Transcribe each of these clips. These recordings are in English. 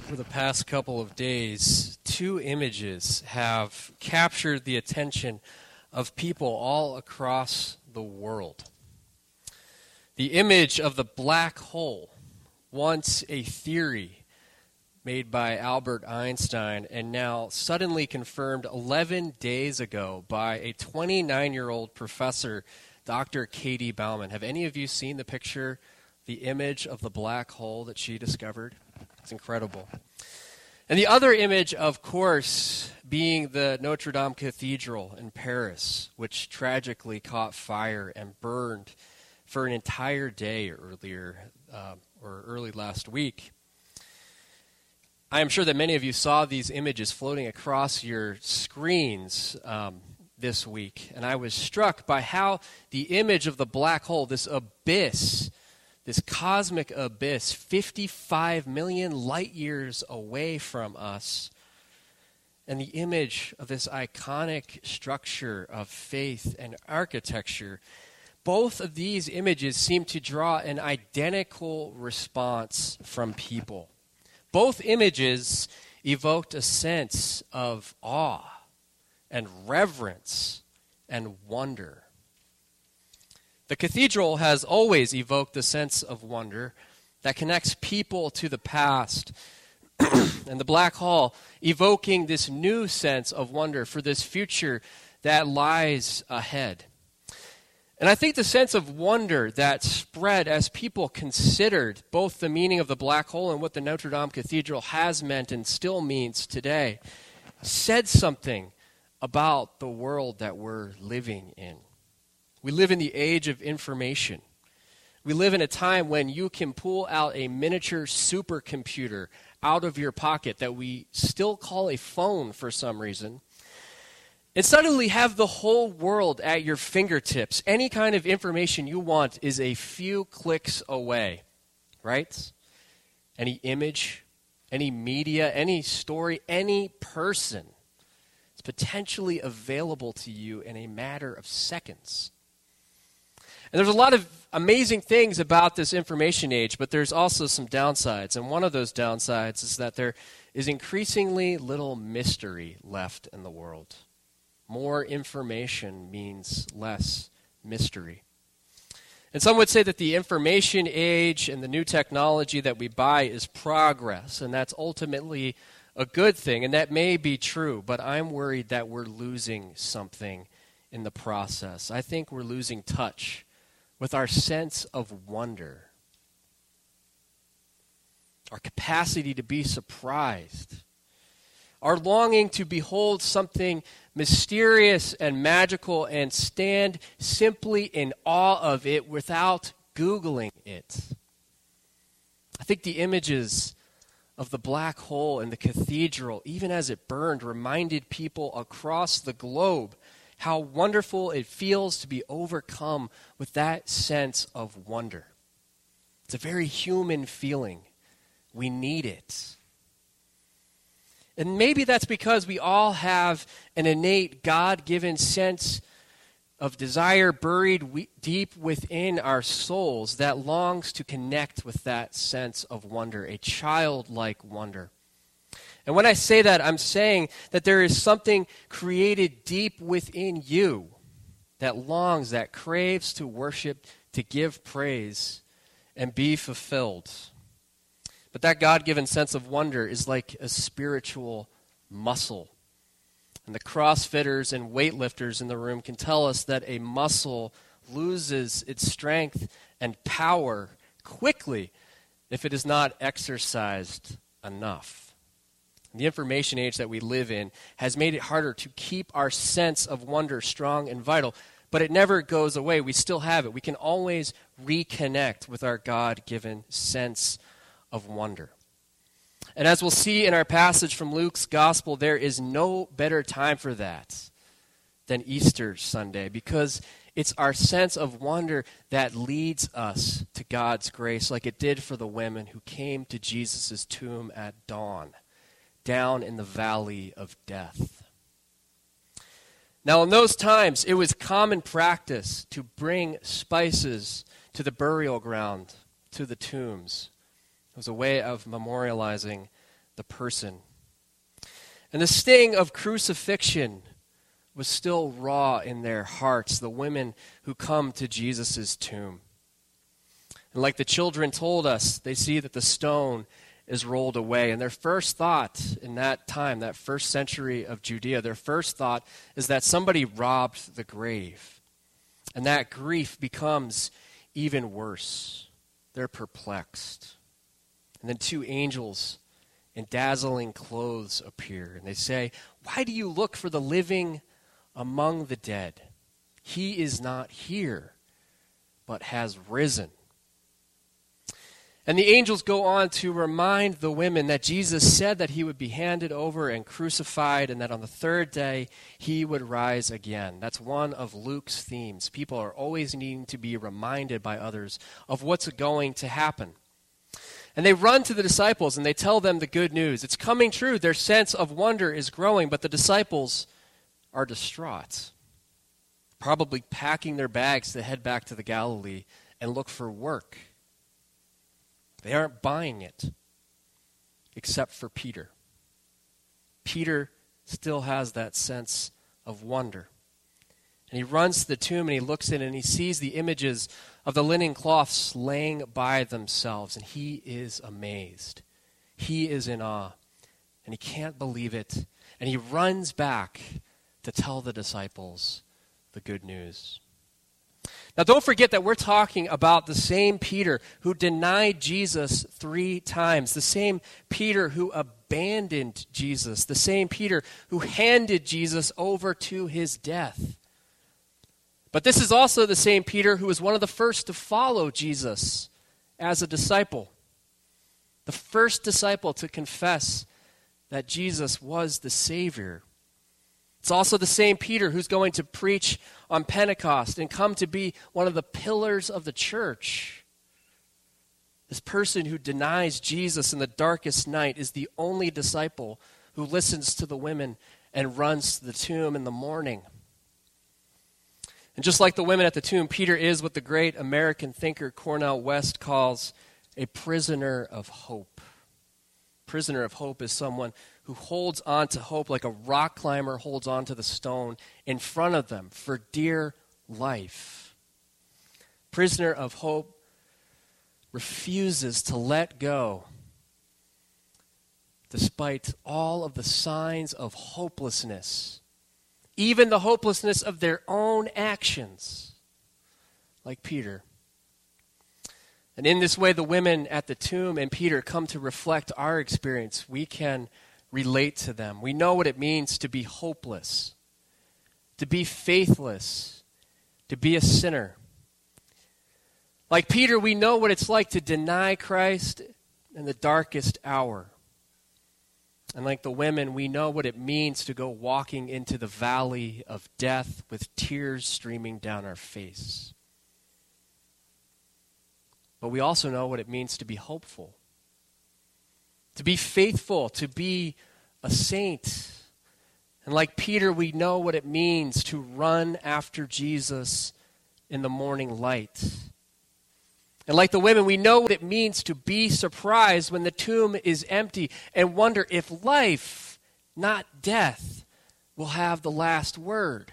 over the past couple of days, two images have captured the attention of people all across the world. The image of the black hole, once a theory made by Albert Einstein and now suddenly confirmed 11 days ago by a 29-year-old professor, Dr. Katie Bauman. Have any of you seen the picture, the image of the black hole that she discovered? It's incredible. And the other image, of course, being the Notre Dame Cathedral in Paris, which tragically caught fire and burned for an entire day early last week. I am sure that many of you saw these images floating across your screens this week, and I was struck by how the image of the black hole, this abyss, this cosmic abyss, 55 million light years away from us, and the image of this iconic structure of faith and architecture, both of these images seem to draw an identical response from people. Both images evoked a sense of awe and reverence and wonder. The cathedral has always evoked a sense of wonder that connects people to the past, and the black hole evoking this new sense of wonder for this future that lies ahead. And I think the sense of wonder that spread as people considered both the meaning of the black hole and what the Notre Dame Cathedral has meant and still means today said something about the world that we're living in. We live in the age of information. We live in a time when you can pull out a miniature supercomputer out of your pocket that we still call a phone for some reason, and suddenly have the whole world at your fingertips. Any kind of information you want is a few clicks away, right? Any image, any media, any story, any person is potentially available to you in a matter of seconds. And there's a lot of amazing things about this information age, but there's also some downsides. And one of those downsides is that there is increasingly little mystery left in the world. More information means less mystery. And some would say that the information age and the new technology that we buy is progress, and that's ultimately a good thing, and that may be true, but I'm worried that we're losing something in the process. I think we're losing touch with our sense of wonder, our capacity to be surprised, our longing to behold something mysterious and magical and stand simply in awe of it without Googling it. I think the images of the black hole and the cathedral, even as it burned, reminded people across the globe how wonderful it feels to be overcome with that sense of wonder. It's a very human feeling. We need it. And maybe that's because we all have an innate God-given sense of desire buried deep within our souls that longs to connect with that sense of wonder, a childlike wonder. And when I say that, I'm saying that there is something created deep within you that longs, that craves to worship, to give praise, and be fulfilled. But that God-given sense of wonder is like a spiritual muscle. And the CrossFitters and weightlifters in the room can tell us that a muscle loses its strength and power quickly if it is not exercised enough. The information age that we live in has made it harder to keep our sense of wonder strong and vital, but it never goes away. We still have it. We can always reconnect with our God-given sense of wonder. And as we'll see in our passage from Luke's gospel, there is no better time for that than Easter Sunday, because it's our sense of wonder that leads us to God's grace, like it did for the women who came to Jesus' tomb at dawn, down in the valley of death. Now, in those times, it was common practice to bring spices to the burial ground, to the tombs. It was a way of memorializing the person. And the sting of crucifixion was still raw in their hearts, the women who come to Jesus' tomb. And like the children told us, they see that the stone is rolled away. And their first thought in that time, that first century of Judea, their first thought is that somebody robbed the grave. And that grief becomes even worse. They're perplexed. And then two angels in dazzling clothes appear. And they say, "Why do you look for the living among the dead? He is not here, but has risen." And the angels go on to remind the women that Jesus said that he would be handed over and crucified, and that on the third day he would rise again. That's one of Luke's themes. People are always needing to be reminded by others of what's going to happen. And they run to the disciples and they tell them the good news. It's coming true. Their sense of wonder is growing, but the disciples are distraught, probably packing their bags to head back to the Galilee and look for work. They aren't buying it, except for Peter. Peter still has that sense of wonder. And he runs to the tomb and he looks in and he sees the images of the linen cloths laying by themselves. And he is amazed. He is in awe. And he can't believe it. And he runs back to tell the disciples the good news. Now, don't forget that we're talking about the same Peter who denied Jesus 3 times, the same Peter who abandoned Jesus, the same Peter who handed Jesus over to his death. But this is also the same Peter who was one of the first to follow Jesus as a disciple, the first disciple to confess that Jesus was the Savior. It's also the same Peter who's going to preach on Pentecost and come to be one of the pillars of the church. This person who denies Jesus in the darkest night is the only disciple who listens to the women and runs to the tomb in the morning. And just like the women at the tomb, Peter is what the great American thinker Cornel West calls a prisoner of hope. Prisoner of hope is someone who holds on to hope like a rock climber holds on to the stone in front of them for dear life. Prisoner of hope refuses to let go despite all of the signs of hopelessness, even the hopelessness of their own actions, like Peter. And in this way, the women at the tomb and Peter come to reflect our experience. We can relate to them. We know what it means to be hopeless, to be faithless, to be a sinner. Like Peter, we know what it's like to deny Christ in the darkest hour. And like the women, we know what it means to go walking into the valley of death with tears streaming down our face. But we also know what it means to be hopeful, to be faithful, to be a saint. And like Peter, we know what it means to run after Jesus in the morning light. And like the women, we know what it means to be surprised when the tomb is empty and wonder if life, not death, will have the last word.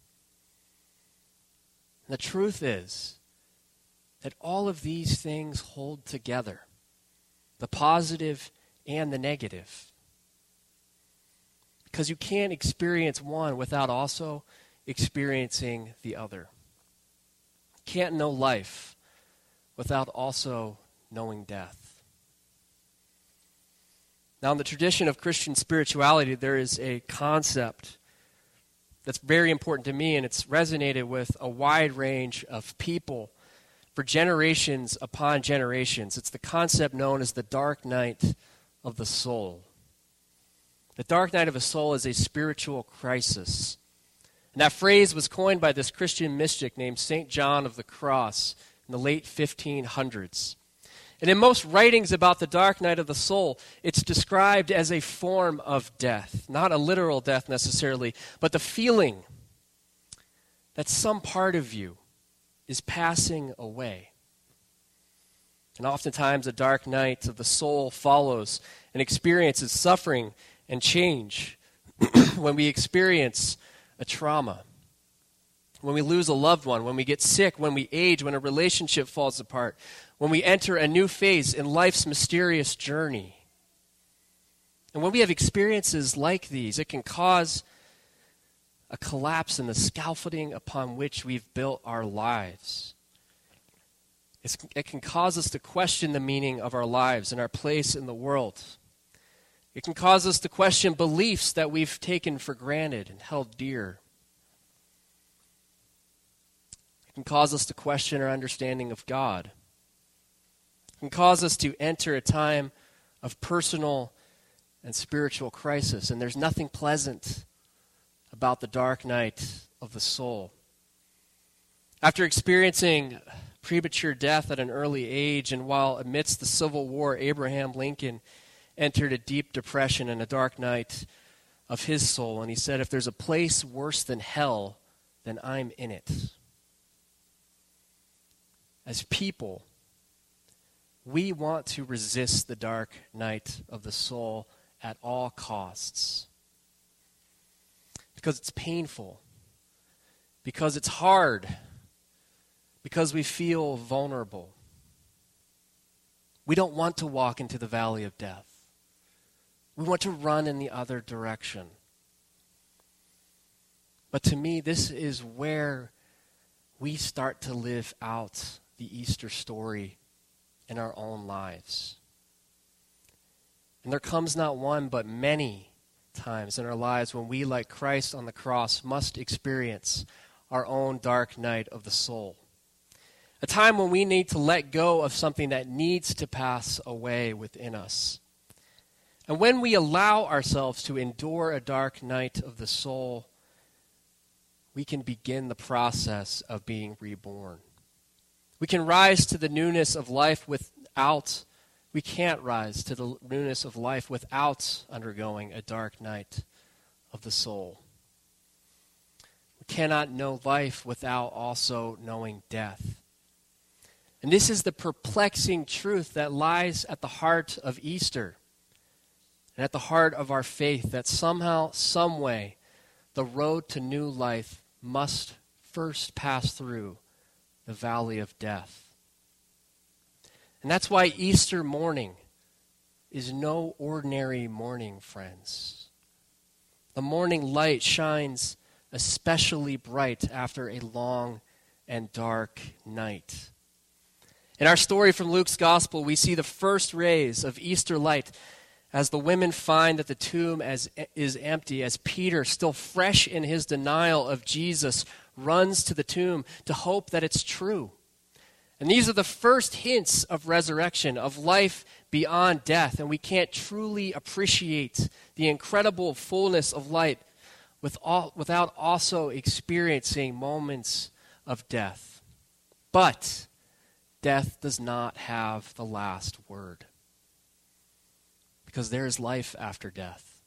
And the truth is that all of these things hold together, the positive and the negative. Because you can't experience one without also experiencing the other. You can't know life without also knowing death. Now, in the tradition of Christian spirituality, there is a concept that's very important to me, and it's resonated with a wide range of people for generations upon generations. It's the concept known as the dark night of the soul. The dark night of a soul is a spiritual crisis. And that phrase was coined by this Christian mystic named St. John of the Cross in the late 1500s. And in most writings about the dark night of the soul, it's described as a form of death. Not a literal death necessarily, but the feeling that some part of you is passing away. And oftentimes a dark night of the soul follows and experiences suffering and change, when we experience a trauma, when we lose a loved one, when we get sick, when we age, when a relationship falls apart, when we enter a new phase in life's mysterious journey. And when we have experiences like these, it can cause a collapse in the scaffolding upon which we've built our lives. It can cause us to question the meaning of our lives and our place in the world. It can cause us to question beliefs that we've taken for granted and held dear. It can cause us to question our understanding of God. It can cause us to enter a time of personal and spiritual crisis. And there's nothing pleasant about the dark night of the soul. After experiencing premature death at an early age, and while amidst the Civil War, Abraham Lincoln entered a deep depression and a dark night of his soul. And he said, if there's a place worse than hell, then I'm in it. As people, we want to resist the dark night of the soul at all costs. Because it's painful. Because it's hard. Because we feel vulnerable. We don't want to walk into the valley of death. We want to run in the other direction. But to me, this is where we start to live out the Easter story in our own lives. And there comes not one, but many times in our lives when we, like Christ on the cross, must experience our own dark night of the soul. A time when we need to let go of something that needs to pass away within us. And when we allow ourselves to endure a dark night of the soul, we can begin the process of being reborn. We can rise to the newness of life we can't rise to the newness of life without undergoing a dark night of the soul. We cannot know life without also knowing death. And this is the perplexing truth that lies at the heart of Easter and at the heart of our faith, that somehow, some way, the road to new life must first pass through the valley of death. And that's why Easter morning is no ordinary morning, friends. The morning light shines especially bright after a long and dark night. In our story from Luke's Gospel, we see the first rays of Easter light as the women find that the tomb is empty, as Peter, still fresh in his denial of Jesus, runs to the tomb to hope that it's true. And these are the first hints of resurrection, of life beyond death. And we can't truly appreciate the incredible fullness of light without also experiencing moments of death. But death does not have the last word, because there is life after death,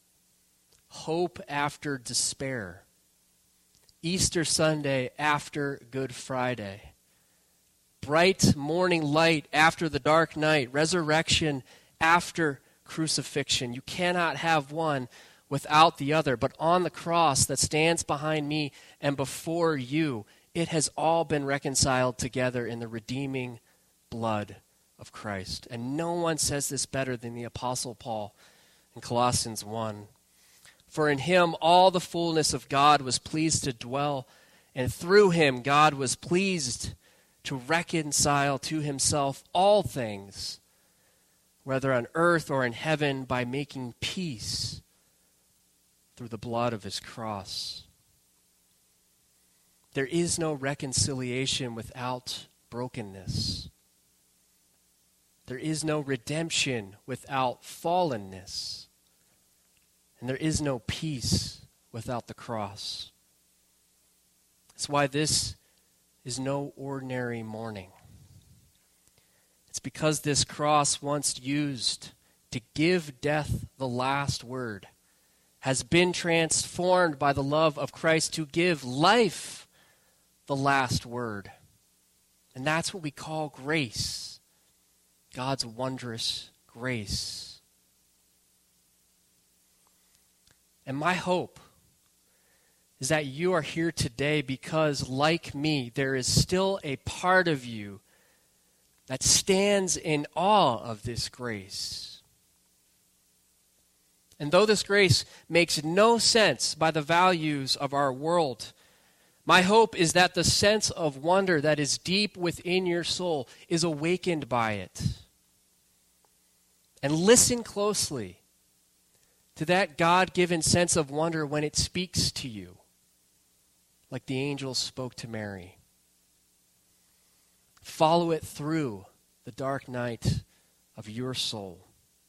hope after despair, Easter Sunday after Good Friday, bright morning light after the dark night, resurrection after crucifixion. You cannot have one without the other. But on the cross that stands behind me and before you, it has all been reconciled together in the redeeming blood of Christ. And no one says this better than the Apostle Paul in Colossians 1. For in him all the fullness of God was pleased to dwell, and through him God was pleased to reconcile to himself all things, whether on earth or in heaven, by making peace through the blood of his cross. There is no reconciliation without brokenness. There is no redemption without fallenness. And there is no peace without the cross. That's why this is no ordinary morning. It's because this cross, once used to give death the last word, has been transformed by the love of Christ to give life the last word. And that's what we call grace. God's wondrous grace. And my hope is that you are here today because, like me, there is still a part of you that stands in awe of this grace. And though this grace makes no sense by the values of our world, my hope is that the sense of wonder that is deep within your soul is awakened by it. And listen closely to that God-given sense of wonder when it speaks to you, like the angels spoke to Mary. Follow it through the dark night of your soul.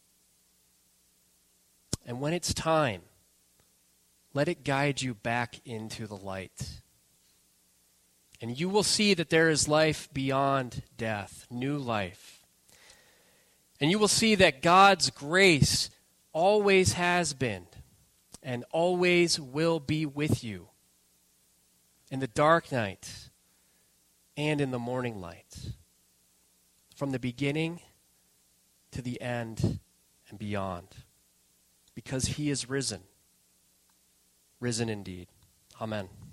And when it's time, let it guide you back into the light. And you will see that there is life beyond death, new life. And you will see that God's grace always has been and always will be with you in the dark night and in the morning light, from the beginning to the end and beyond, because he is risen, risen indeed. Amen.